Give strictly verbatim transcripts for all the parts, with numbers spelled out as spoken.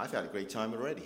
I've had a great time already.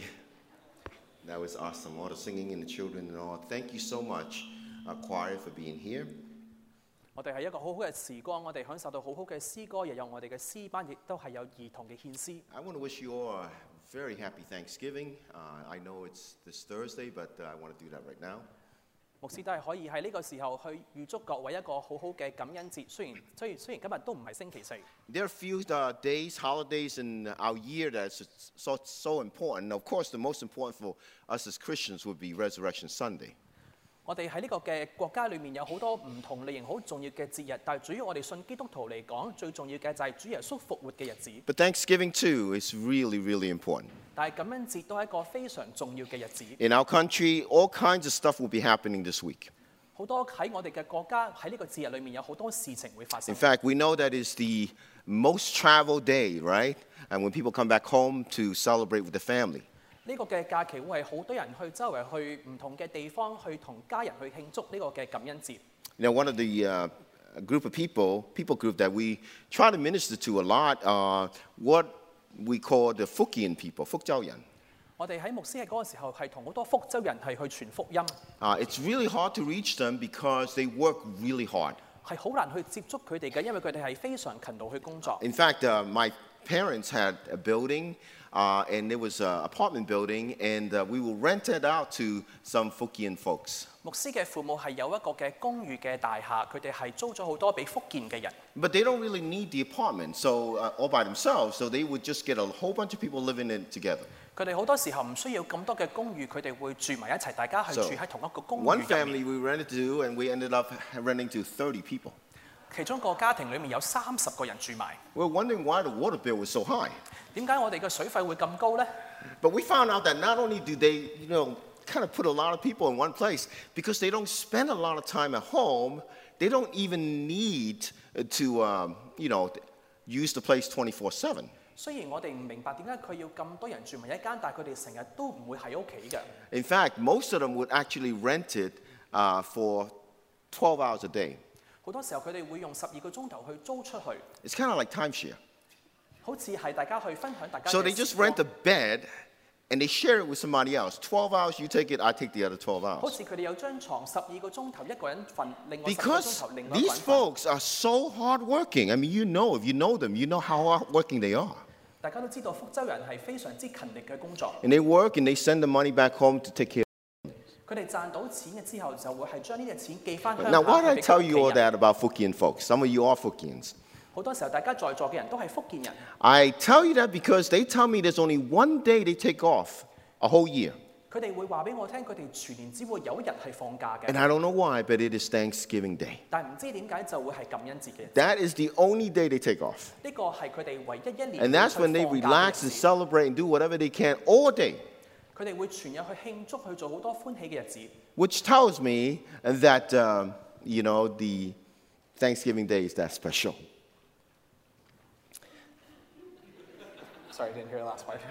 That was awesome. All the singing and the children and all. Thank you so much, uh, choir, for being here. 我哋係一個好好嘅時光，我哋享受到好好嘅詩歌，又有我哋嘅詩班，亦都係有兒童嘅獻詩。 I want to wish you all a very happy Thanksgiving. Uh, I know it's this Thursday, but uh, I want to do that right now. 牧師都係可以喺呢個時候去預祝各位一個好好嘅感恩節。雖然雖然雖然今日都唔係星期四。 There are a few uh, days, holidays in our year that's so, so important. Of course, the most important for us as Christians would be Resurrection Sunday. 我哋喺呢個嘅國家裏面有好多唔同類型好重要嘅節日，但係主要我哋信基督徒嚟講，最重要嘅就係主耶穌復活嘅日子。 But Thanksgiving too is really, really important. 但係感恩節都係一個非常重要嘅日子。 In our country, all kinds of stuff will be happening this week. 好多喺我哋嘅國家喺呢個節日裏面有好多事情會發生。 In fact, we know that it's the most traveled day, right? And when people come back home to celebrate with the family. 呢個嘅假期會係好多人去周圍去唔同嘅地方去同家人去慶祝呢個嘅感恩節。 You know, one of the uh, group of people, people group that we try to minister to a lot, are what we call the Fukien people, 福州人。 我哋喺牧師嘅嗰個時候係同好多福州人係去傳福音。 Uh, it's really hard to reach them because they work really hard. 係好難去接觸佢哋嘅，因為佢哋係非常勤勞去工作。 In fact, uh, my parents had a building. Uh, and it was an apartment building, and uh, we will rent it out to some Fukien folks. 牧師嘅父母係有一個嘅公寓嘅大廈，佢哋係租咗好多俾福建嘅人。 But they don't really need the apartment, so uh, all by themselves. So they would just get a whole bunch of people living in it together. 佢哋好多時候唔需要咁多嘅公寓，佢哋會住埋一齊，大家係 So, 住喺同一個公寓 one 入 family 面。 we rented to, and we ended up renting to thirty people. 其中個家庭裡面有三十個人住埋。 We're wondering why the water bill was so high. 點解我哋嘅水費會咁高呢？ But we found out that not only do they, you know, kind of put a lot of people in one place, because they don't spend a lot of time at home, they don't even need to, um, you know, use the place twenty-four seven. 雖然我哋唔明白點解佢要咁多人住埋一間，但係佢哋成日都唔會喺屋企嘅。 In fact, most of them would actually rent it uh, for twelve hours a day. 好多時候佢哋會用十二個鐘頭去租出去。 It's kind of like timeshare. 好似係大家去分享大家嘅 So they just rent a bed and they share it with somebody else. twelve hours, you take it, I take the other twelve 好 hours. 似佢哋有張床，十二個鐘頭一個人瞓，另外十個鐘 Because 頭另外一個 these 人瞓。 folks are so hardworking. I mean, you know, if you know them, you know how hardworking they are. 大家都知道福州人係非常之勤力嘅工作。 And they work and they send the money back home to take care. 佢哋賺到錢嘅之後，就會係將呢啲錢寄翻鄉 Now, why 下 did I 去俾 tell 屋企 you all 人。 that about Fukien folks? Some of you are Fukiens. 好多時候，大家在座嘅人都係福建人。 I tell you that because they tell me there's only one day they take off a whole year. 佢哋會話俾我聽，佢哋全年只會有一日係放假 And 嘅， I don't know why, but it is Thanksgiving Day. 但係唔知點解就會係感恩節嘅日子。 That is the only day they take off. 呢個係佢哋唯一一年 And that's 會 when 去 they 放假嘅 relax 日 and 子。 celebrate and do whatever they can all day. 佢哋會全日去慶祝，去做好多歡喜嘅日子。 Which tells me that, um, you know, the Thanksgiving Day is that special. Sorry, didn't hear the last part.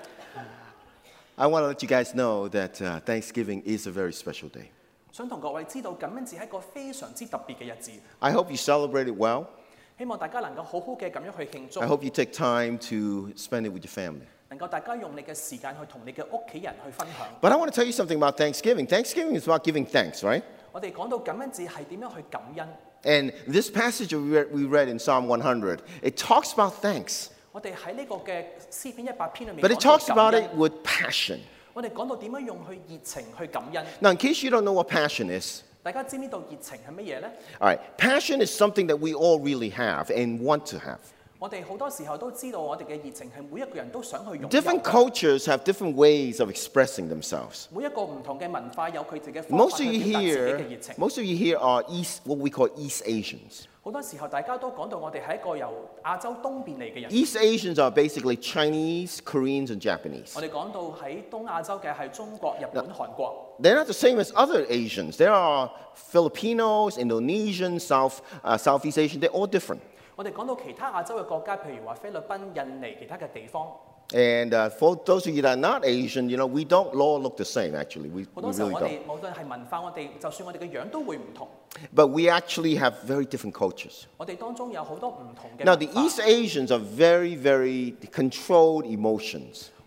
I want to let you guys know that uh, Thanksgiving is a very special day. 想同各位知道，感恩節係一個非常之特別嘅日子。 I hope you celebrate it well. 希望大家能夠好好嘅咁樣去慶祝 I，hope you take time to spend it with your family. 能夠大家用你嘅時間去同你嘅屋企人去分享。 But I want to tell you something about Thanksgiving. Thanksgiving is about giving thanks, right? 我哋講到感恩節係點樣去感恩， And this passage we read, we read in Psalm one hundred, it talks about thanks, 我哋喺呢個嘅詩篇一百篇裏面 but it 講到 talks 感 about 恩 it with passion. 我哋講到點樣用去熱情去感恩。 Now, in case you don't know what passion is, 大家知唔知道熱情係乜嘢呢？ all right, passion is something that we all really have and want to have. 我哋好多時候都知道，我哋嘅熱情係每一個人都想去擁有 Different 嘅。 cultures have different ways of expressing themselves. 每一個唔同嘅文化有佢哋嘅方法 Most of 去 you 表達自己 here, 嘅熱情。 most of you here are East, what we call East Asians. 好多時候大家都講到我哋係一個由亞洲東邊嚟嘅人。 East Asians are basically Chinese, Koreans, and Japanese. 我哋講到喺東亞洲嘅係中國、日本、韓國。 They're not the same as other Asians. There are Filipinos, Indonesians, South, uh, Southeast Asian. They're all different. 我哋講到其他亞洲嘅國家，譬如話菲律賓、印尼其他嘅地方， And uh, for those of you that are not Asian, you know, we don't all look the same, actually. We, 好 we 多時候 really 我 don't. 哋無論係文化，我哋就算我哋嘅樣都會唔同。 But we actually have very different cultures. 我哋當中有好多唔同嘅 Now, the 文化。 East Asians are very, very controlled emotions.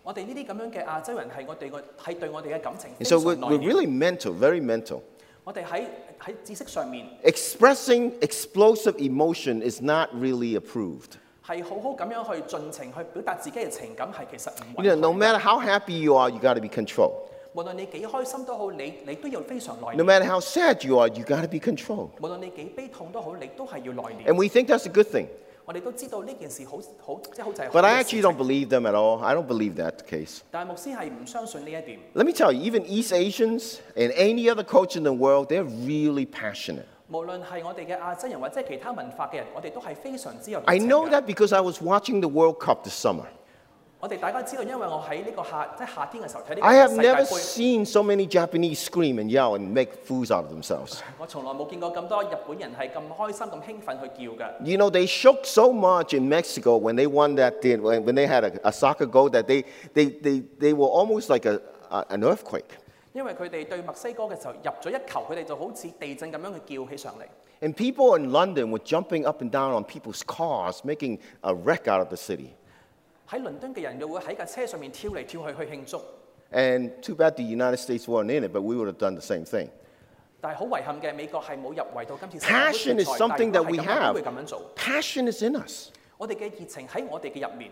我哋呢啲咁樣嘅亞洲人係我哋個係對我哋嘅感情 And 非 so 常 we're, 內 we're 斂。 really mental, very mental. 我哋喺喺知識上面 Expressing explosive emotion is not really approved. 係好好咁樣去盡情去表達自己嘅情感，係其實唔 You 允 know, no 許嘅。 matter how happy you are, you got to be controlled. 無論你幾開心都好，你你都要非常內 No 斂。 matter how sad you are, you got to be controlled. 無論你幾悲痛都好，你都係要內斂。 And we think that's a good thing. 我哋都知道呢件事好好即係好就係好 But I 嘅 actually 事 don't 情。 believe them at all. I don't believe that's the case. 但係牧師係唔相信呢一點。 Let me tell you, even East Asians and any other culture in the world, they're really passionate. 無論係我哋嘅亞洲人或者係其他文化嘅人，我哋都係非常之有熱 I 情 know 嘅。 that because I was watching the World Cup this summer. 我哋大家知道，因為我喺呢個夏即係夏天嘅時候睇呢個 I have 世界 never 盃， seen so many Japanese scream and yell and make fools out of themselves. 我從來冇見過咁多日本人係咁開心、咁興奮去叫嘅。 You know, they shook so much in Mexico when they won that, thing, when when they had a, a soccer goal, that they, they, they, they were almost like a, a, an earthquake. 因為佢哋對墨西哥嘅時候入咗一球，佢哋就好似地震咁樣去叫起上嚟。 And people in London were jumping up and down on people's cars, making a wreck out of the city. 喺倫敦嘅人又會喺架車上面跳嚟跳去去慶祝， And too bad the United States weren't in it, but we would have done the same thing. 但係好遺憾嘅，美國係冇入圍到今次世界盃 Passion 決 is 賽， something 但 that 係 we 如果係咁樣 have. 都會咁樣做。 Passion is in us. 我哋嘅熱情喺我哋嘅入面。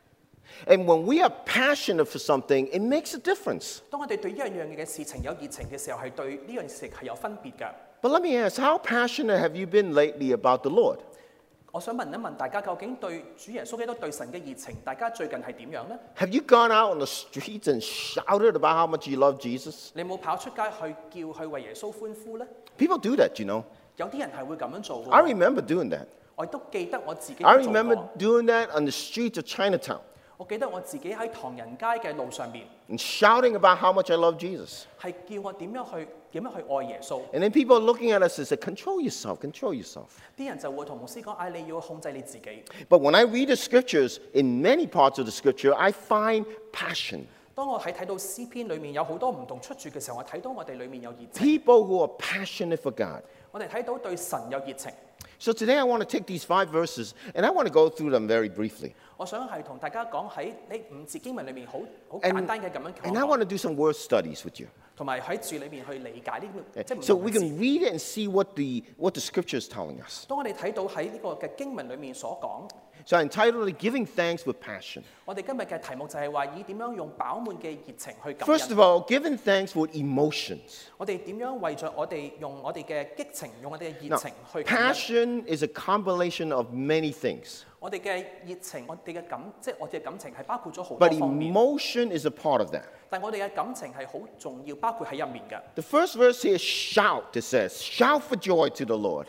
And when we are passionate for something, it makes a difference. 當我哋對一樣樣嘅事情有熱情嘅時候，係對呢樣事係有分別嘅。 But let me ask, how passionate have you been lately about the Lord? 我想問一問大家，究竟對主耶穌基督對神嘅熱情，大家最近係點樣呢？ Have you gone out on the streets and shouted about how much you love Jesus? 你有冇跑出街去叫去為耶穌歡呼呢？ People do that, you know. 有啲人係會咁樣做 I 嘅。 remember doing that. 我亦都記得我自己 I 都做 remember 過。 doing that on the streets of Chinatown 我記得我自己喺唐人街嘅路上面， and shouting about how much I love Jesus. 係叫我點樣去點樣去愛耶穌。 And then people are looking at us and say, control yourself, control yourself. 啲人就會同牧師講：，唉、你要控制你自己。 But when I read the scriptures, in many parts of the scripture, I find passion. 當我喺睇到詩篇裡面有好多唔同出處嘅時候，我睇到我哋裡面有熱情， People who are passionate for God. 我哋睇到對神有熱情。 So today I want to take these five verses and I want to go through them very briefly. 我想係同大家講喺呢五節經文裏面好好 And, 簡單嘅咁樣 and I 講 want to do some word studies with you. 同埋喺住裏面去理解呢個即係唔 So 同 we 嘅字。 can read it and see what the, what the scripture is telling us. 當我哋睇到喺呢個嘅經文裏面所講， So I entitled it Giving Thanks with Passion. 我哋今日嘅題目就係話以點樣用飽滿嘅熱情去感 First 恩 of。all, giving thanks with emotions. 我哋點樣為咗我哋用我哋嘅激情，用我哋嘅熱 Now, 情去感恩？ passion is a combination of many things, 我哋嘅熱情，我哋嘅感，即係我哋嘅感情係包括咗好多 but 方面。 emotion is a part of that. 但我哋嘅感情係好重要，包括喺入面嘅。 The first verse here, shout, it says, shout for joy to the Lord.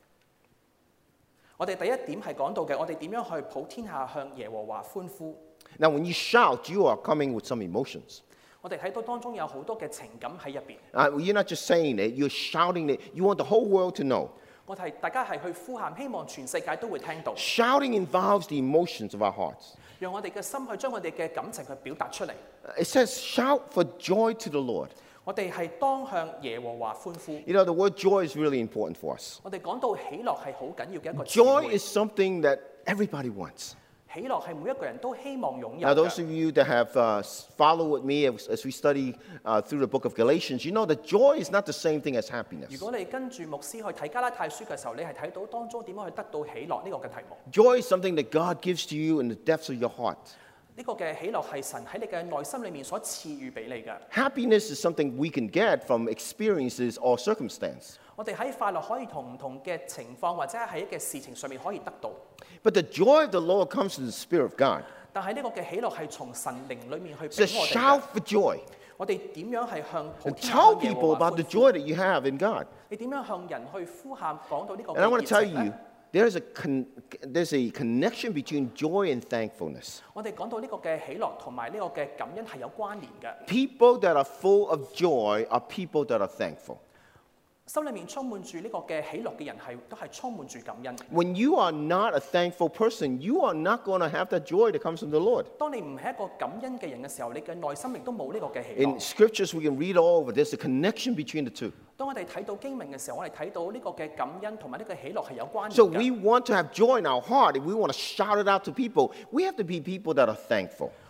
我哋第一點係講到嘅，我哋點樣去普天下向耶和華歡呼？ Now, when you shout, you are coming with some emotions. 我哋睇到當中有好多嘅情感喺入邊。 Uh, you're not just saying it, you're shouting it. You want the whole world to know. 我哋大家係去呼喊，希望全世界都會聽到， Shouting involves the emotions of our hearts. 讓我哋嘅心去將我哋嘅感情去表達出嚟。 Uh, It says, shout for joy to the Lord. 我哋係當向耶和華歡呼。 You know, the word joy is really important for us. 我哋講到喜樂係好緊要嘅一個詞 Joy 彙。 is something that everybody wants. 喜樂係每一個人都希望擁有 Now, those 嘅。 of you that have uh, followed with me as, as we study uh, through the book of Galatians, you know that joy is not the same thing as 如 happiness. 果你跟住牧師去睇加拉太書嘅時候，你係睇到當中點樣去得到喜樂呢個嘅題目。 Joy is something that God gives to you in the depths of your heart. 呢個嘅喜樂係神喺你嘅內心裏面所賜予俾你嘅。 Happiness is something we can get from experiences or circumstance. 我哋喺快樂可以同唔同嘅情況或者喺一嘅事情上面可以得到， But the joy of the Lord comes from the Spirit of God. 但係呢個嘅喜樂係從神靈裏面去 It 俾 says, 我哋 shout 嘅。 for joy. 我哋點樣係向普 And 天下 tell 向耶 people 和華 about the 歡呼？ joy that you have in God. 你點樣向人去呼喊講到呢個 And I 嘅 want 熱 to tell 情 you, 咧？ there's a, con- there's a connection between joy and thankfulness. 我哋講到呢個嘅喜樂同埋呢個嘅感恩係有關聯嘅。 People that are full of joy are people that are thankful. 心裏面充滿住呢個嘅喜樂嘅人係都係充滿住感恩。 When you are not a thankful person, you are not going to have that joy that comes from the Lord. 當你唔係一個感恩嘅人嘅時候，你嘅內心亦都冇呢個嘅喜 In 樂。 scriptures, we can read all over. There's a connection between the two. 當我哋睇到經文嘅時候，我哋睇到呢個嘅感恩同埋呢個喜樂係有關 So 聯 we 嘅。 want to have joy in our heart. If we want to shout it out to people, we have to be people that are thankful.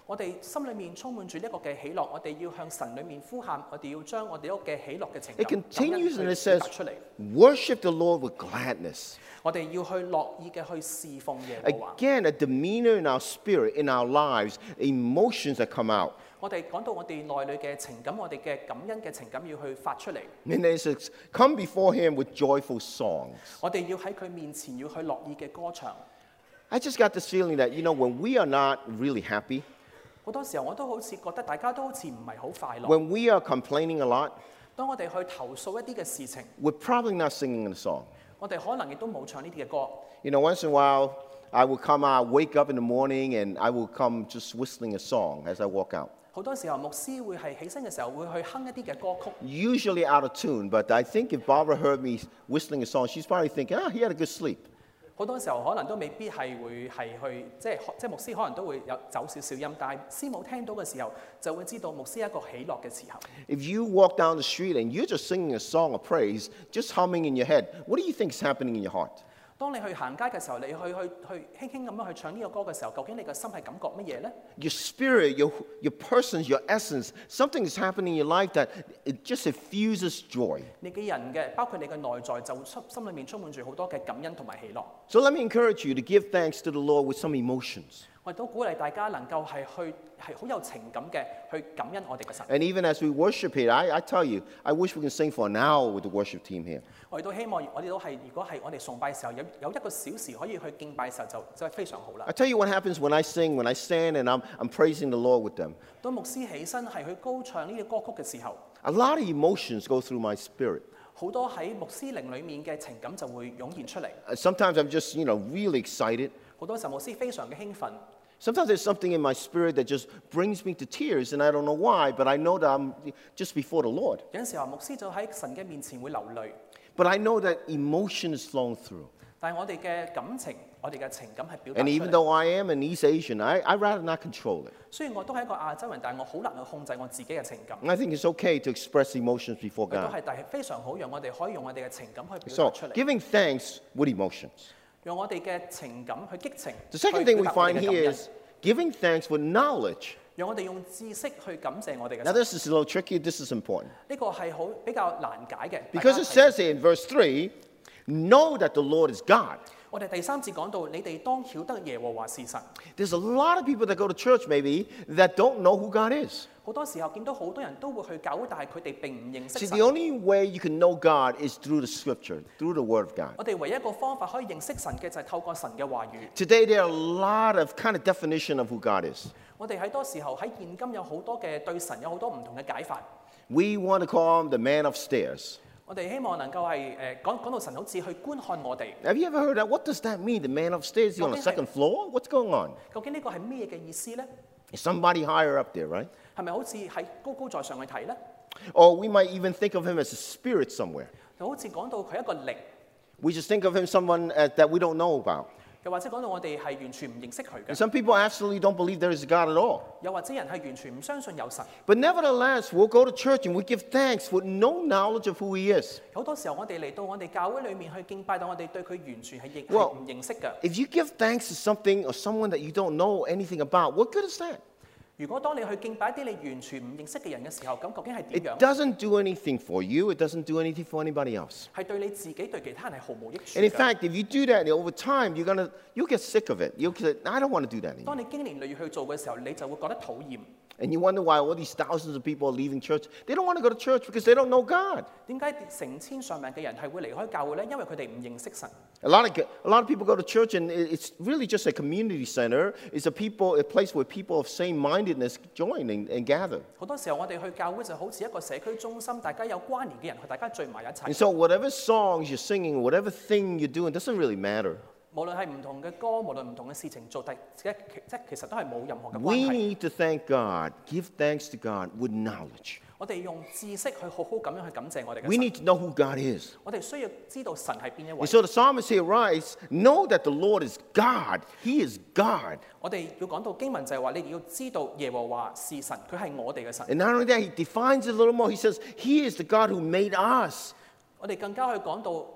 我哋心裏面充滿住呢一個嘅喜樂，我哋要向神裏面呼喊，我哋要將我哋嗰個嘅喜樂嘅情 It 感 continues 感 and 恩 it 去 says, 表達出嚟。 worship the Lord with gladness. 我哋要去樂意嘅去侍奉耶和華。 Again, a demeanor in our spirit, in our lives, emotions that come out. 我哋講到我哋內裏嘅情感，我哋嘅感恩嘅情感要去發出嚟。 And it says, come before him with joyful songs. 我哋要喺佢面前要去樂意嘅歌唱。 I just got this feeling that, you know, when we are not really happy, 好多時候我都好似覺得大家都好似唔係好快樂。 when we are complaining a lot, 當我哋去投訴一啲嘅事情， we're probably not singing the song. 我哋可能亦都冇唱呢啲嘅歌。 You know, once in a while, I will come out, wake up in the morning, and I will come just whistling a song as I walk out. 好多時候牧師會係起身嘅時候會去哼一啲嘅歌曲。 Usually out of tune, but I think if Barbara heard me whistling a song, she's probably thinking, ah, he had a good sleep. 好多時候可能都未必係會係去，即係即係牧師可能都會有走少少音，但係師母聽到嘅時候就會知道牧師一個喜樂嘅時候。 If you walk down the street and you're just singing a song of praise, just humming in your head, what do you think is happening in your heart? 當你去行街嘅時候，你去去去輕輕咁樣去唱呢個歌嘅時候，究竟你個心係感覺乜嘢呢？ Your spirit, your, your person, your essence, something is happening in your life that it just infuses joy. 你嘅人嘅，包括你嘅內在，就心心裏面充滿住好多嘅感恩同埋喜樂。 So let me encourage you to give thanks to the Lord with some emotions. 我亦都鼓勵大家能夠係去係好有情感嘅去感恩我哋嘅神。 And even as we worship here, I, I tell you, I wish we can sing for an hour with the worship team here. 我哋都希望我哋都係，如果係我哋崇拜嘅時候有有一個小時可以去敬拜嘅時候，就就係非常好啦 I。tell you what happens when I sing, when I stand and I'm, I'm praising the Lord with them. 當牧師起身係去高唱呢啲歌曲嘅時候， A lot of emotions go through my spirit. 好多喺牧師靈裡面嘅情感就會湧現出嚟。 Uh, Sometimes I'm just, you know, really excited. 好多時候牧師非常嘅興奮， Sometimes there's something in my spirit that just brings me to tears, and I don't know why, but I know that I'm just before the Lord. 有陣時候牧師就喺神嘅面前會流淚， But I know that emotion is flowing through. 但係我哋嘅感情，我哋嘅情感係表達 And 出 even 嚟。 though I am an East Asian, I, I'd rather not control it. 雖然我都係一個亞洲人，但係我好難去控制我自己嘅情感。 And I think it's okay to express emotions before 亦都 God. 係，但係非常好，讓我哋可以用我哋嘅情感去表 So, 達出嚟， giving thanks with emotions. 用我哋嘅情感去激情。 The second 去 thing we 表達我哋 find 嘅感 here 恩 is giving thanks with knowledge. 讓我哋用知識去感謝我哋嘅 Now, 神。 this is a little tricky. This is important. 呢個係好比較難解嘅。 Because 大 it 家睇 says here in verse three, know that the Lord is God. 我哋第三節講到，你哋當曉得耶和華是神。 There's a lot of people that go to church maybe that don't know who God is. 好多時候見到好多人都會去教會，但係佢哋並唔認識 See, 神 the。only way you can know God is through the scripture, through the word of God. 我哋唯一一個方法可以認識神嘅就係透過神嘅話語。 Today, there are a lot of kind of definition of who God is. 我哋喺多時候喺現今有好多嘅對神有好多唔同嘅解法。 We want to call him the man upstairs. 我哋希望能夠係誒講講到神好似去觀看我哋。 Have you ever heard that? What does that mean? The man upstairs? Is he on the Okay. second floor? What's going on? 究竟呢個係咩嘅意思呢？ Is somebody higher up there, right? 係咪好似喺高高在上去睇呢？ Or we might even think of him as a spirit somewhere. 就好似講到佢一個靈， We just think of him someone uh, that we don't know about. 又或者講到我哋係完全唔認識佢 And 嘅， some people absolutely don't believe there is a God at all. 又或者人係完全唔相信有神。 But nevertheless, we'll go to church and we give thanks with no knowledge of who he is. 好多時候我哋嚟到我哋教會裏面去敬拜，但我哋對佢完全係認 Well, 係唔認識嘅。 If you give thanks to something or someone that you don't know anything about, what good is that? 如果當你去敬拜一啲你完全唔認識嘅人嘅時候，咁究竟係 It 點樣？ doesn't do anything for you. It doesn't do anything for anybody else. 係對你自己對其他人係毫無益處 And in 嘅。 fact, if you do that over time, you're gonna you'll get sick of it. You'll say, I don't want to do that anymore. 當你經年累月去做嘅時候，你就會覺得討厭。 And you wonder why all these thousands of people are leaving church. They don't want to go to church because they don't know God. 點解成千上萬嘅人係會離開教會呢？因為佢哋唔認識神。 A lot of a lot of people go to church and it- it's really just a community center. It's a people a place where people of same mindedness join and, and gather. 好多時候我哋去教會就好似一個社區中心，大家有關聯嘅人，大家聚埋一 And 齊。 so whatever songs you're singing, whatever thing you're doing, doesn't really matter. 無論係唔同嘅歌，無論唔同嘅事情做，但即即其實都係冇任何嘅 We 關係。 need to thank God, give thanks to God with knowledge. 我哋用知識去好好咁樣去感謝我哋嘅 We 神。 need to know who God is. 我哋需要知道神係邊一位 And。so the psalmist here writes, know that the Lord is God. He is God. 我哋要講到經文就係話，你哋要知道耶和華是神，佢係我哋嘅神。 And not only that, he defines it a little more. He says, He is the God who made us. 我哋更加去講到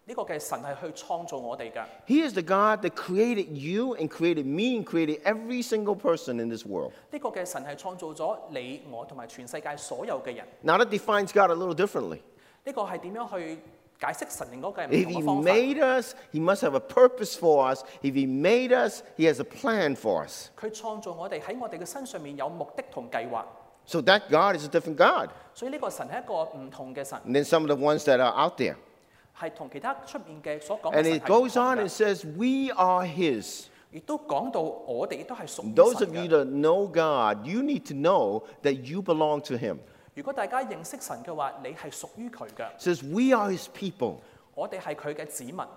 呢個嘅神係去創造我哋嘅。 He is the God that created you and created me and created every single person in this world. 呢個嘅神係創造咗你、我同埋全世界所有嘅人。 Now that defines God a little differently. 呢個係點樣去解釋神另嗰個唔 If 同 he 嘅方法？ made us, he must have a purpose for us. If he made us, he has a plan for us. 佢創造我哋喺我哋嘅身上面有目的同計劃， So that God is a different God 所以呢個神係一個唔同嘅神， than some of the ones that are out there. 係同其他出面嘅所講嘅 And 神 it 係唔 goes 同 on 嘅 and says, we are his. 亦都講到我哋亦都係屬於 Those 神 of you 嘅。 that know God, you need to know that you belong to him. 如果大家認識神嘅話，你係屬於佢嘅， It says, we are his people. 我哋係佢嘅子民。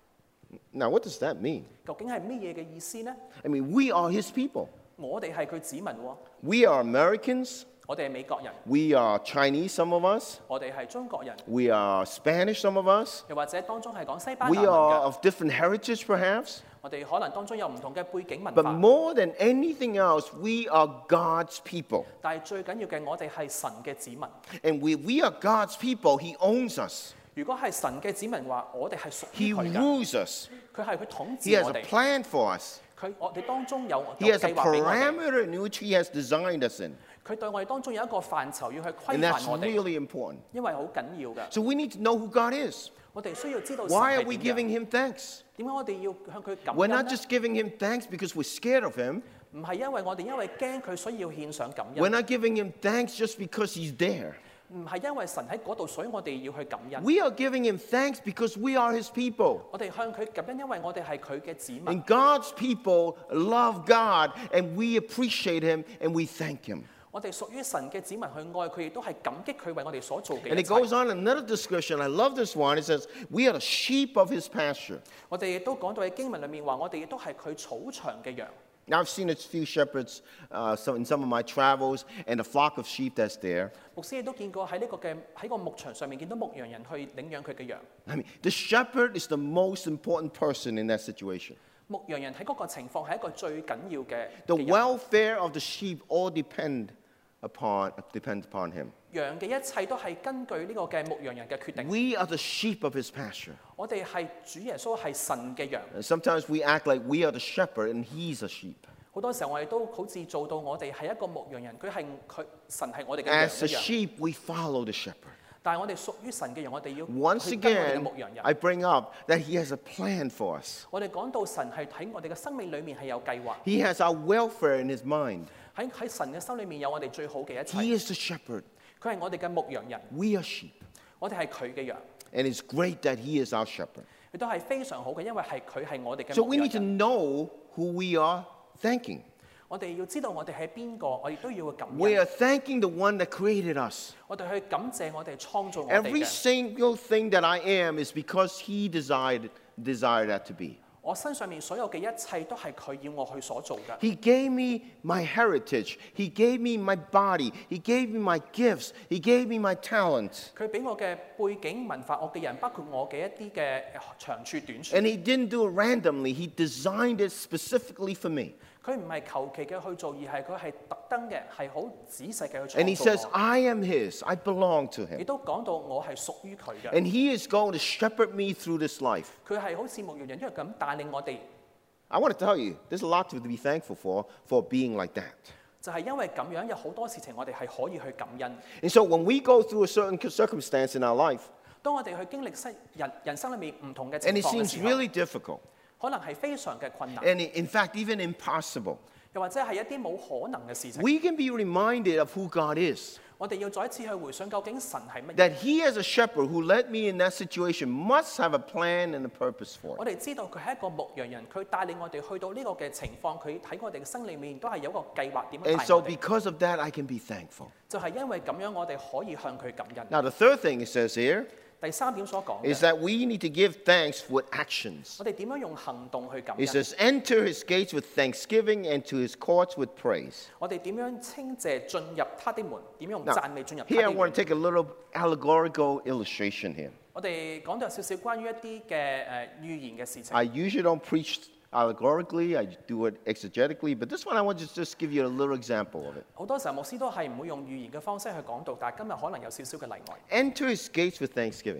Now, what does that mean? 究竟係乜嘢嘅意思呢？ I mean, we are his people. 我哋係佢子民喎， We are Americans. 我哋係美國人， We are Chinese, some of us. 我哋係中國人， We are Spanish, some of us. 又或者當中係講西班 We 牙文 are 嘅， of different heritage, perhaps. 我哋可能當中有唔同嘅背景文 But 化， more than anything else, we are God's people. 但係最緊要嘅，我哋係神嘅子民。 And we, we are God's people. He owns us. 如果係神嘅子民話，我哋係屬 He 於佢嘅， rules us. 佢係佢統 He 治 has 我 a 哋， plan for us. 佢我哋當中有 He 有 has a 計劃俾我哋， parameter in which he has designed us in. 佢對我哋當中有一個範疇要去規 And that's 範我哋， really important. 因為好緊要嘅。 So we need to know who God is. 我哋需要知道神 Why 係 are we 點 giving 樣。 him thanks? 點解我哋要向佢感 We're 恩 not 呢？ just giving him thanks because we're scared of him. 唔係因為我哋因為驚佢，所以要獻上感 We're 恩。 not giving him thanks just because he's there. 唔係因為神喺嗰度，所以我哋要去感恩。 We are giving him thanks because we are his people. 我哋向佢感恩，因為我哋係佢嘅子民。 And God's people love God and we appreciate him and we thank him. 我哋屬於神嘅子民，去愛佢，亦都係感激佢為我哋所做嘅 And 一 it 切。 goes on another description. I love this one. It says, we are the sheep of his pasture. 我哋亦都講到喺經文裏面話，我哋亦都係佢草場嘅羊。 Now, I've seen a few shepherds uh, so in some of my travels and a flock of sheep that's there. 牧師亦都見過喺呢個嘅喺個牧場上面見到牧羊人去領養佢嘅羊。 I mean, the shepherd is the most important person in that situation. 牧羊人喺嗰個情況係一個最緊要嘅 The 嘅人。 welfare of the sheep all depend upon, depends upon him. 羊嘅一切都係根據呢個嘅牧羊人嘅決定。 We are the sheep of his pasture. 我哋係主耶穌係神嘅羊。 And sometimes we act like we are the shepherd and he's a sheep. 好多時候我哋都好似做到我哋係一個牧羊人，佢係佢神係我哋嘅羊 As a 一樣。 sheep, we follow the shepherd. 但係我哋屬於神嘅羊，我哋要 Once 去跟我哋嘅 again, 牧羊人。 I bring up that he has a plan for us. 我哋講到神係喺我哋嘅生命裏面係有計劃， He has our welfare in his mind. 喺喺神嘅心裏面有我哋最好嘅一 He 切。 is the shepherd. 佢係我哋嘅牧羊人， We are sheep. 我哋係佢嘅羊， And it's great that he is our shepherd. 亦都係非常好嘅，因為係佢係我哋嘅 So 牧 we 羊 need to 人。 know who we are thanking. 我哋要知道我哋係邊個，我亦都要去感 We are 恩。 thanking the one that created us. 我哋去感謝我哋創造我哋 Every 嘅。 single thing that I am is because he desired, desired that to be. 我身上面所有嘅一切都係佢要我去所做嘅。 He gave me my heritage. He gave me my body. He gave me my gifts. He gave me my talents. 佢俾我嘅背景文化，我嘅人，包括我嘅一啲嘅長處短處。 And he didn't do it randomly. He designed it specifically for me. 佢唔係求其嘅去做，而係佢係特登嘅，係好仔細嘅去 And he 創造 says, 我。 I am his. I belong to 亦 him. 都講到我係屬於佢嘅， And he is going to shepherd me through this life. 佢係好似牧羊人一樣咁帶領我哋。 I want to tell you, there's a lot to be thankful for, for being like that. 就係因為咁樣，有好多事情我哋係可以去感恩。 And so when we go through a certain circumstance in our life, 當我哋去經歷生人人生裏面唔同嘅 and 情 it 況嘅 seems 時候， really difficult, 可能係非常嘅困難， and in fact, even impossible, 又或者係一啲冇可能嘅事情。 we can be reminded of who God is. 我哋要再一次去回想究竟神係乜嘢。 That he as a shepherd who led me in that situation must have a plan and a purpose for 我 it. 哋知道佢係一個牧羊人，佢帶領我哋去到呢個嘅情況，佢喺我哋嘅生裏面都係有一個計劃點樣 And 帶 so 我哋。 because of that, I can be thankful. 就係因為咁樣，我哋可以向佢感恩。 Now, the third thing it says here 第三點所講 is 嘅， that we need to give thanks with actions. 我哋點樣用行動去感 It 恩？ says, enter his gates with thanksgiving and to his courts with praise. 我哋點樣稱謝進入他的門？點樣用 Now, 讚美進入他 here I 的 want 門 to？take a little allegorical illustration here. 我哋講到有少少關於一啲嘅誒預言嘅事情。 I usually don't preach allegorically, I do it exegetically, but this one I want to just give you a little example of it. 好多時候牧師都係唔會用預言嘅方式去講道，但係今日可能有少少嘅例外。 Enter his gates with thanksgiving.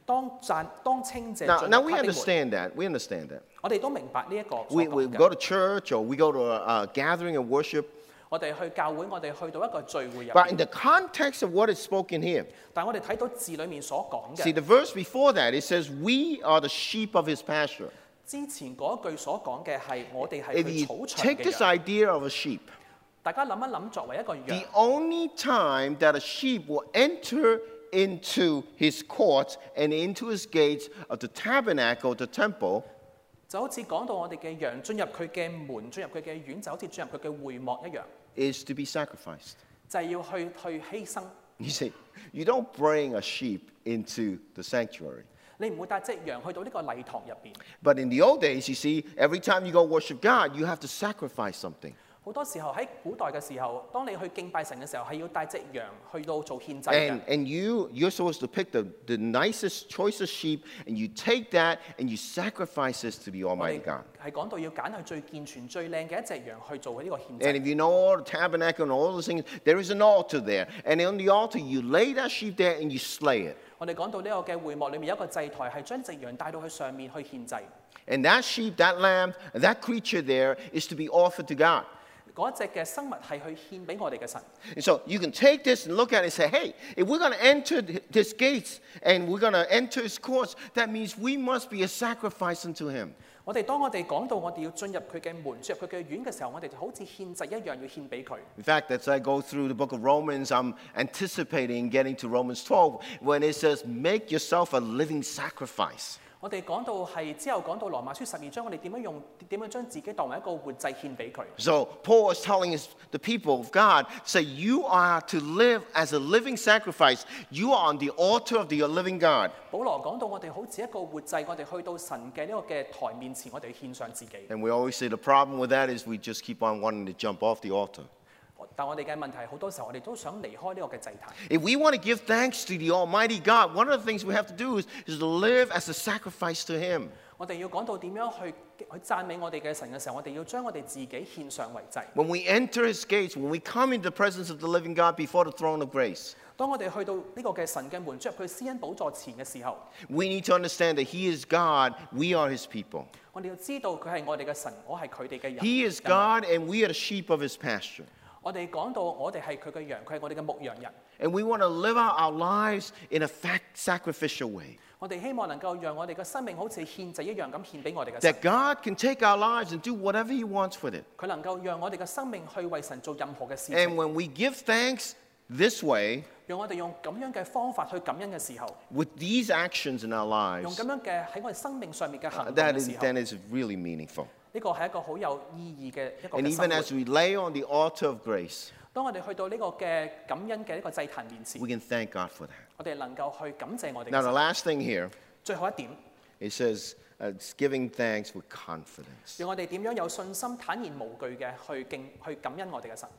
當讚當稱謝 Now, 進 now 入 we 他的門。 understand that. We understand that. 我哋都明白呢一個所 We, we 講 go 嘅。 to church or we go to a, a gathering of worship. 我哋去教會，我哋去到一個聚會入 But in 邊， the context of what is spoken here, 但我哋睇到字裡面所講 see 嘅， the verse before that, it says, we are the sheep of his pasture. 之前嗰一句所講嘅係我哋係 If 佢 you 草場 take 嘅 this 羊。 idea of a sheep, 大家諗一諗，作為一個 the 羊， only time that a sheep will enter into his courts and into his gates of the tabernacle, the temple, 就好似講到我哋嘅羊進入佢嘅門，進入佢嘅院，就好似進入佢嘅會幕一樣， is to be sacrificed. 就係要去去犧牲。 You see, you don't bring a sheep into the sanctuary. 你唔會帶隻羊去到呢個禮堂入邊。 But in the old days, you see, every time you go worship God, you have to sacrifice something. 好多時候喺古代嘅時候，當你去敬拜神嘅時候，係要帶隻羊去到做獻祭 And, 嘅。 and you, you're supposed to pick the, the nicest, choicest sheep, and you take that and you sacrifice this to the 我 Almighty 哋 God. 係講到要揀去最健全、最靚嘅一隻羊去做呢個獻 And 祭。 if you know all the tabernacle and all those things, there is an altar there. And on the altar, you lay that sheep there and you slay it. 我哋講到呢個嘅會幕裏面有一個祭台，係將隻羊帶到去上面去獻祭。 And that sheep, that lamb, that creature there is to be offered to God. 嗰一隻嘅生物係去獻俾我哋嘅神。 And so you can take this and look at it and say, hey, if we're going to enter his gates and we're going to enter his courts, that means we must be a sacrifice unto him. 我哋當我哋講到我哋要進入佢嘅門、進入佢嘅院嘅時候，我哋就好似獻祭一樣要獻俾佢。 In fact, as I go through the book of Romans, I'm anticipating getting to Romans twelve when it says, make yourself a living sacrifice. 我哋講到係之後講到羅馬書十二章，我哋點樣用點樣將自己當為一個活祭獻俾佢。 So Paul is telling his, the people of God, say, you are to live as a living sacrifice. You are on the altar of the living God. 保羅講到我哋好似一個活祭，我哋去到神嘅呢個嘅台面前，我哋獻上自己。 And we always say the problem with that is we just keep on wanting to jump off the altar. 但我哋嘅問題好多時候，我哋都想離開呢個嘅祭壇。 If we want to give thanks to the Almighty God, one of the things we have to do is, is to live as a sacrifice to Him. 我哋要講到點樣去去讚美我哋嘅神嘅時候，我哋要將我哋自己獻上為祭。 When we enter His gates, when we come into the presence of the living God before the throne of grace, 當我哋去到呢個嘅神嘅門，進入佢施恩寶座前嘅時候， we need to understand that He is God, we are His people. 我哋要知道佢係我哋嘅神，我係佢哋嘅人。 He is 人民 God, and we are the sheep of His pasture. 我哋講到我哋係佢嘅羊，佢係我哋嘅牧羊人。 And we want to live out our lives in a fact, sacrificial way. 我哋希望能夠讓我哋嘅生命好似獻祭一樣咁獻俾我哋嘅神。 That God can take our lives and do whatever He wants with it. 佢能夠讓我哋嘅生命去為神做任何嘅事 And 情。 when we give thanks this way, 讓我哋用咁樣嘅方法去感恩嘅時候， with these actions in our 用 lives, 咁樣嘅喺我哋生命上面嘅行動 that 嘅 is, 時候， then it's really meaningful. 呢個係一個好有意義嘅一個 And 嘅 even 生 as 活。 we lay on the altar of grace, 當我哋去到呢個嘅感恩嘅呢個祭壇面前 we，can thank God for that. 我哋能夠去感謝我哋 Now, 嘅 the 神。 last thing here, 最後一點， it says uh, it's giving thanks with confidence. 讓我哋點樣有信心、坦然無懼嘅去敬去感恩我哋嘅神。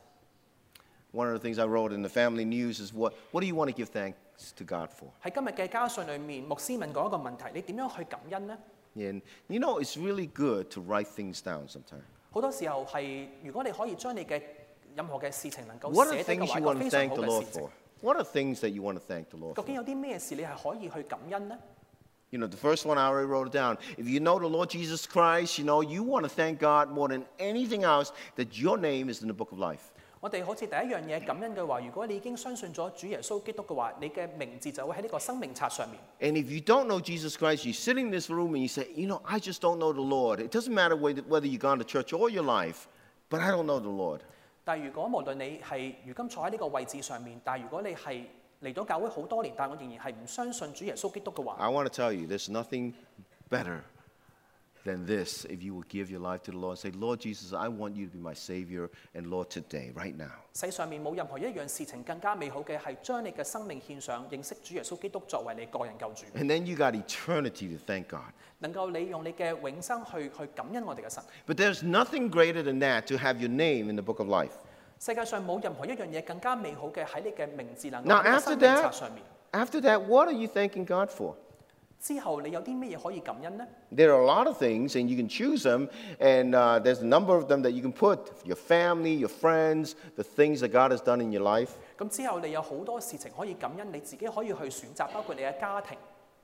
One of the things I wrote in the family news is what, what do you want to give thanks to God for? 喺今日嘅家信裏面，牧師問過一個問題：你點樣去感恩呢？ And you know, it's really good to write things down sometimes. 好多時候係，如果你可以將你嘅任何嘅事情能夠 What are 寫 the 低嘅 things 話， you 一個 want to 非常 thank 好 the 嘅 Lord 事情。 for? What are things that you want to thank the Lord 究 for? 竟有啲咩事你係可以去感恩呢？ You know, the first one I already wrote it down. If you know the Lord Jesus Christ, you know, you want to thank God more than anything else that your name is in the book of life. 我哋好似第一樣嘢感恩嘅話，如果你已經相信咗主耶穌基督嘅話，你嘅名字就會喺呢個生命冊上面。 And if you don't know Jesus Christ, you're sitting in this room and you say, you know, I just don't know the Lord. It doesn't matter whether whether you've gone to church all your life, but I don't know the Lord. 但係如果無論你係如今坐喺呢個位置上面，但係如果你係嚟到教會好多年，但係我仍然係唔相信主耶穌基督嘅話， I want to tell you, there's nothing better than this if you will give your life to the Lord and say, Lord Jesus, I want you to be my Savior and Lord today, right now. 世上面冇任何一樣事情更加美好嘅係將你嘅生命獻上，認識主耶穌基督作為你個人救主， And then you got eternity to thank God. 能夠你用你嘅永生去去感恩我哋嘅神。 But there's nothing greater than that to have your name in the book of life. 世界上冇任何一樣嘢更加美好嘅喺你嘅名字能夠 Now, 喺個 after 生命冊 that, 上面。 after that, what are you thanking God for? 之後你有啲咩嘢可以感恩呢？ There are a lot of things, and you can choose them, and uh, there's a number of them that you can put your family, your friends, the things that God has done in your life. 咁之後你有好多事情可以感恩，你自己可以去選擇，包括你嘅家庭。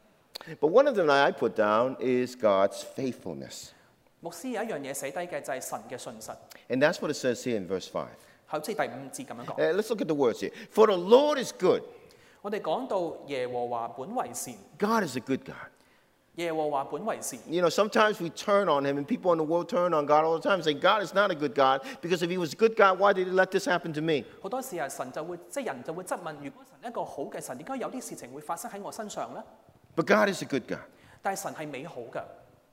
But one of them that I put down is God's faithfulness. 牧師有一樣嘢寫低嘅就係神嘅信實， And that's what it says here in verse five. 好似第五節咁樣講。 Uh, let's look at the words here. For the Lord is good. 我哋講到耶和華本為善， God is a good God. 耶和華本為善。 You know, sometimes we turn on him, and people in the world turn on God all the time, saying, God is not a good God, because if he was a good God, why did he let this happen to me? 好多時係神就會即係人就會質問：如果神一個好嘅神，點解有啲事情會發生喺我身上呢？ But God is a good God. 但係神係美好嘅，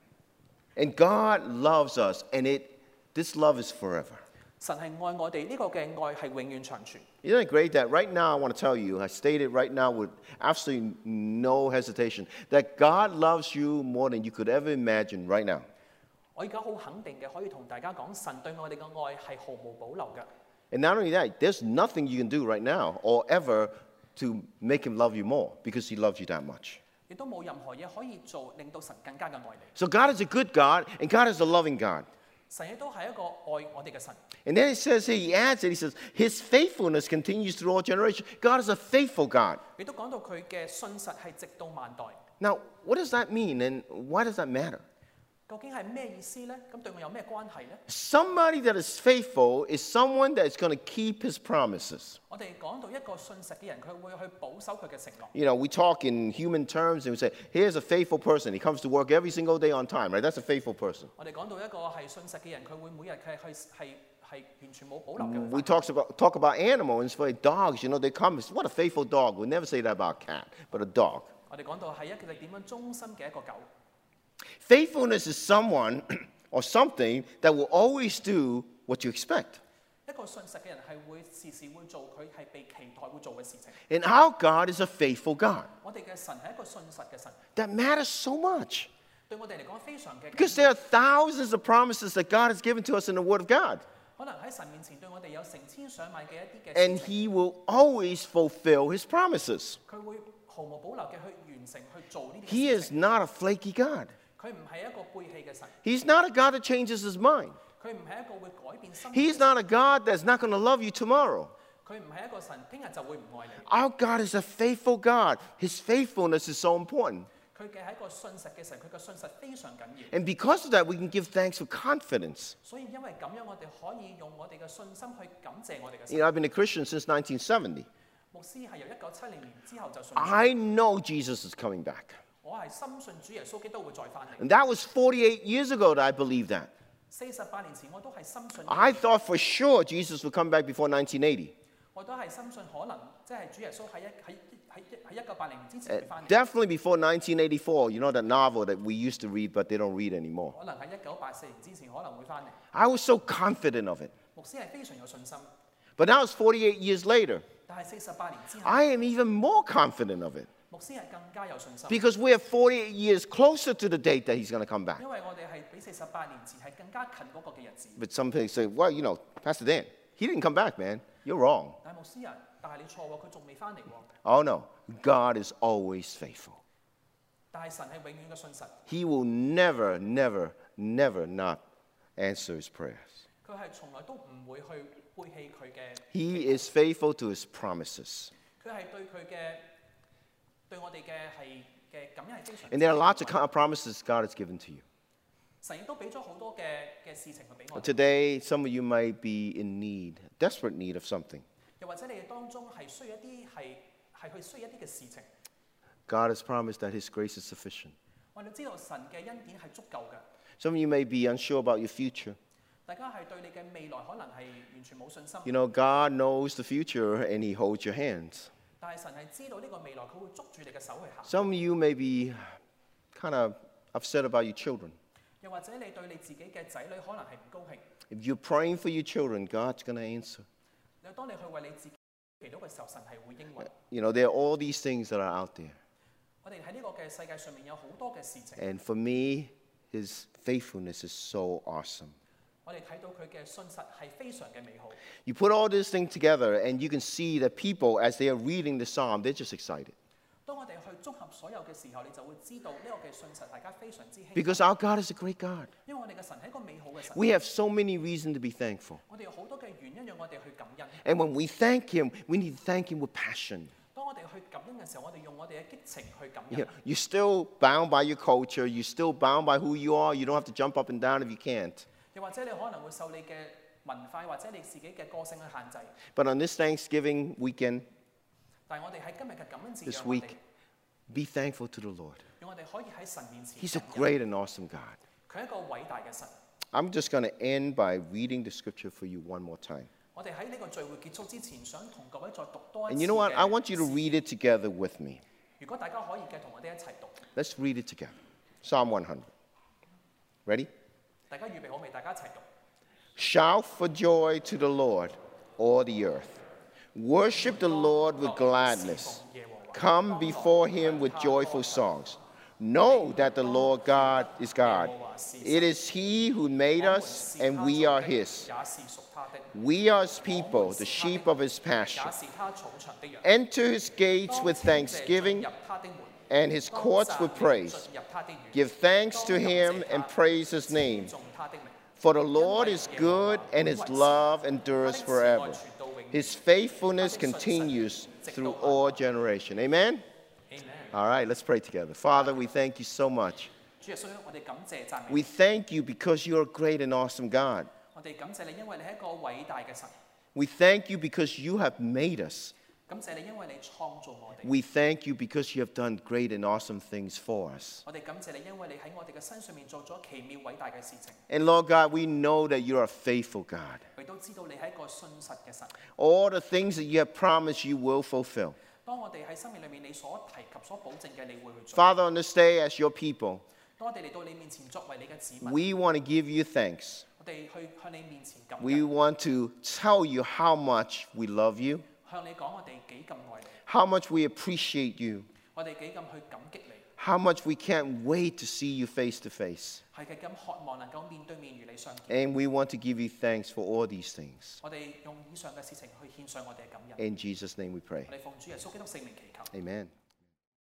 And God loves us, and it this love is forever. 神係愛我哋，呢個嘅愛係永遠長存。 Isn't it great that right now I want to tell you, I state it right now with absolutely no hesitation, that God loves you more than you could ever imagine right now. 我而家好肯定嘅，可以同大家講，神對我哋嘅愛係毫無保留嘅。 And not only that, there's nothing you can do right now or ever to make him love you more because he loves you that much. 亦都冇任何嘢可以做，令到神更加嘅愛你。 So God is a good God, and God is a loving God. 神亦都係一個愛我哋嘅神。 And then it says here, he adds it, he says, his faithfulness continues through all generations. God is a faithful God. 亦都講到佢嘅信實係直到萬代。 Now, what does that mean, and why does that matter? 究竟係咩意思呢？咁對我有咩關係呢？ Somebody that is faithful is someone that is going to keep his promises. 我哋講到一個信實嘅人，佢會去保守佢嘅承諾。 You know, we talk in human terms and we say, here's a faithful person. He comes to work every single day on time, right? That's a faithful person. 我哋講到一個係信實嘅人，佢會每日係係係係完全冇保留嘅。 We talk about, talk about animals, for dogs, you know, they come, what a faithful dog. We never say that about a cat, but a dog. 我哋講到係一個點樣忠心嘅一個狗。 Faithfulness is someone or something that will always do what you expect. 一個信實嘅人係會時時會做佢係被期待會做嘅事情。 And our God is a faithful God. 我哋嘅神係一個信實嘅神， That matters so much. 對我哋嚟講非常嘅緊 Because 要。 there are thousands of promises that God has given to us in the Word of God. 可能喺神面前對我哋有成千上萬嘅一啲嘅 And 事情， He will always fulfill His promises. 佢會毫無保留嘅去完成去做呢啲 He 事 is 情。 not a flaky God. 佢唔係一個背棄嘅神， He's not a God that changes His mind. 佢唔係一個會改變心意嘅 He's 神， not a God that's not going to love you tomorrow. 佢唔係一個神，聽日就會唔愛你。 Our God is a faithful God. His faithfulness is so important. 佢嘅係一個信實嘅神，佢嘅信實非常緊要。 And because of that, we can give thanks with confidence. 所以因為咁樣，我哋可以用我哋嘅信心去感謝我哋嘅 You 神。 know, I've been a Christian since nineteen seventy. 牧師係由一九七零年之後就信主， I know Jesus is coming back. 我係深信主耶穌基督會再翻嚟。 And that was forty-eight years ago that I believed that. 四十八年前我都係深信， I thought for sure Jesus would come back before nineteen eighty. 我都係深信可能即係主耶穌喺一喺喺喺一九八零年之前 Uh, 會翻嚟， definitely before nineteen eighty-four. You know that novel that we used to read, but they don't read anymore. 可能喺一九八四年之前可能會翻嚟。 I was so confident of it. 牧師係非常有信心， But now it's forty-eight years later. 但係四十八年之後， I am even more confident of it 牧師係更加有信心， because we're forty-eight years closer to the date that he's going to come back. 因為我哋係比四十八年前係更加近嗰個嘅日子。 But some people say, well, you know, Pastor Dan, he didn't come back, man. You're wrong. 但係牧師啊，但係你錯喎，佢仲未翻嚟喎。 Oh, no. God is always faithful. 但係神係永遠嘅信實， He will never, never, never not answer his prayers. 佢係從來都唔會去背棄佢嘅， He is faithful to his promises. 佢係對佢嘅對我哋嘅係嘅感恩係非常之。 And there are lots of kind of promises God has given to you. 神亦都俾咗好多嘅嘅事情去俾我哋。 Today, some of you might be in need, desperate need of something. 又或者你哋當中係需要一啲係係去需要一啲嘅事情， God has promised that his grace is sufficient. 我哋知道神嘅恩典係足夠嘅。 Some of you may be unsure about your future. 大家係對你嘅未來可能係完全冇信心， You know, God knows the future and he holds your hands. 但係神係知道呢個未來，佢會捉住你嘅手去行。 Some of you may be kind of upset about your children. 又或者你對你自己嘅仔女可能係唔高興。 If you're praying for your children, God's going to answer. 你當你去為你自己祈禱嘅時候，神係會應允。 You know, there are all these things that are out there. 我哋喺呢個嘅世界上面有好多嘅事情， And for me, his faithfulness is so awesome. 我哋睇到佢嘅信實係非常嘅美好。 You put all this thing together and you can see that people, as they are reading the psalm, they're just excited. 當我哋去綜合所有嘅時候，你就會知道呢個嘅信實，大家非常之興奮。 Because our God is a great God. 因為我哋嘅神係一個美好嘅神， We have so many reasons to be thankful. 我哋有好多嘅原因讓我哋去感恩。 And when we thank him, we need to thank him with passion. 當我哋去去感恩嘅時候，我哋用我哋嘅激情去感 You 恩 know,。you're still bound by your culture. You're still bound by who you are. You don't have to jump up and down if you can't. 又或者你可能會受你嘅文化或者你自己嘅個性去限制。 But on this Thanksgiving weekend, 但係我哋喺今日嘅感恩節， this 讓我哋 week, be thankful to the Lord. 讓我哋可以喺神面前 He's a 感恩。 great and awesome God. 佢係一個偉大嘅神。 I'm just going to end by reading the scripture for you one more time. 我哋喺呢個聚會結束之前，想同各位再讀多一 And 次 you know what? 嘅 I want you to 詩 read it together with me. 如果大家可以嘅，同我哋一齊讀。 Let's read it together. Psalm one hundred. Ready? 大家預備好未？大家一齊讀。 Shout for joy to the Lord, all the earth. Worship the Lord with gladness. Come before him with joyful songs. Know that the Lord God is God. It is he who made us, and we are his. 也是屬他的， We are his people, the sheep of his 也 pasture. 是他草場的羊。 Enter his gates 當 with 稱謝進 thanksgiving 入他的門， and his 當 courts 讚 with 美 praise. 進入他的院。 Give thanks to 當感 him 謝 and 他， praise his name. 稱頌他的名。 For the Lord is good, and his love endures forever. His faithfulness continues through all generations. Amen? Amen。 All right, let's pray together. Father, we thank you so much. 主耶穌，我哋感謝讚美 We 你。 thank you because you're a great and awesome God. 我哋感謝你，因為你係一個偉大嘅神。 We thank you because you have made us. 感謝你，因為你創造我哋。 We thank you because you have done great and awesome things for us. 我哋感謝你，因為你喺我哋嘅身上面做咗奇妙偉大嘅事情。 And Lord God, we know that you're a faithful God. 我亦都知道你係一個信實嘅神。 All the things that you have promised you will fulfill. 當我哋喺生命裏面你所提及、所保證嘅，你會去做。 Father, on this day, as your people, 當我哋嚟到你面前作為你嘅子民， we want to give you thanks. 我哋去向你面前感 We 恩， want to tell you how much we love you, 向你講我哋幾咁愛你， how much we appreciate you, 我哋幾咁去感激你， how much we can't wait to see you face to face. 係幾咁渴望能夠面對面與你相見。 And we want to give you thanks for all these things. 我哋用以上嘅事情去獻上我哋嘅感恩。 In Jesus' name we pray. 我哋奉主耶穌基督聖名祈求。 Amen.